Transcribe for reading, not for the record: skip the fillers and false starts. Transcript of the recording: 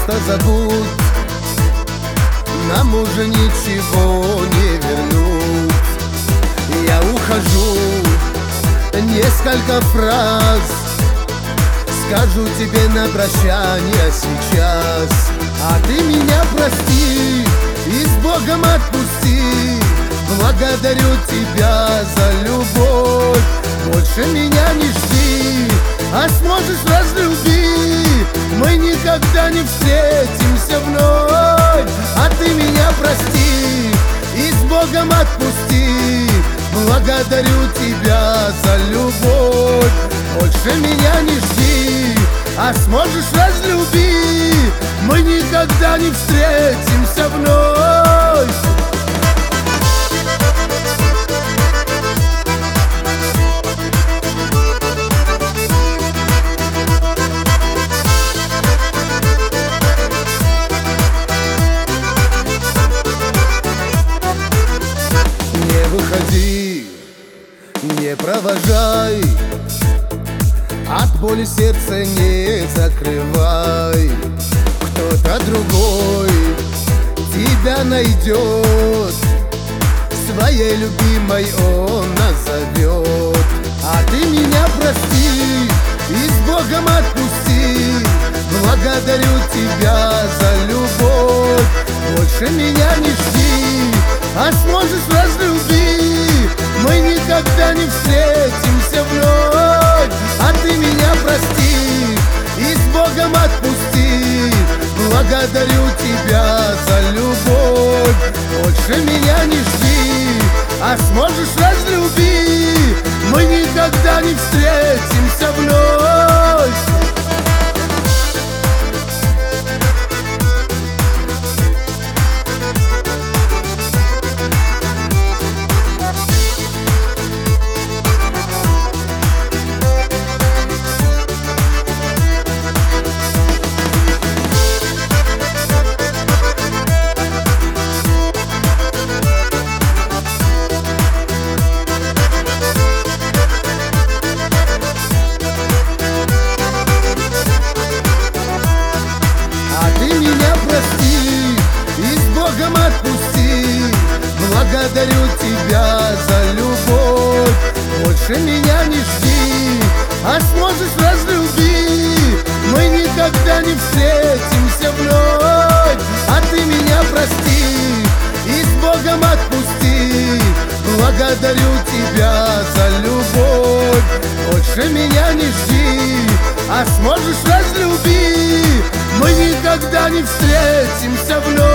просто забудь. Нам уже ничего не вернуть. Я ухожу, несколько фраз скажу тебе на прощание сейчас. А ты меня прости и с Богом отпусти. Благодарю тебя за любовь. Больше меня не жди, а сможешь разлюби. Мы никогда не встретимся вновь. А ты меня прости и с Богом отпусти. Благодарю тебя за любовь. Больше меня не жди, а сможешь разлюби. Мы никогда не встретимся вновь. Не выходи, не провожай, от боли сердце не закрывай. Кто-то другой тебя найдет, своей любимой он назовет. А ты меня прости и с Богом отпусти. Благодарю тебя за любовь. Больше меня не жди, а сможешь разлюби. Мы никогда не встретимся вновь. А ты меня прости и с Богом отпусти. Благодарю тебя за любовь. Больше меня не жди, а сможешь разлюби. Мы никогда не встретимся вновь. Отпусти. Благодарю тебя за любовь. Больше меня не жди, а сможешь разлюби. Мы никогда не встретимся вновь. А ты меня прости и с Богом отпусти. Благодарю тебя за любовь. Больше меня не жди, а сможешь разлюби. Мы никогда не встретимся вновь.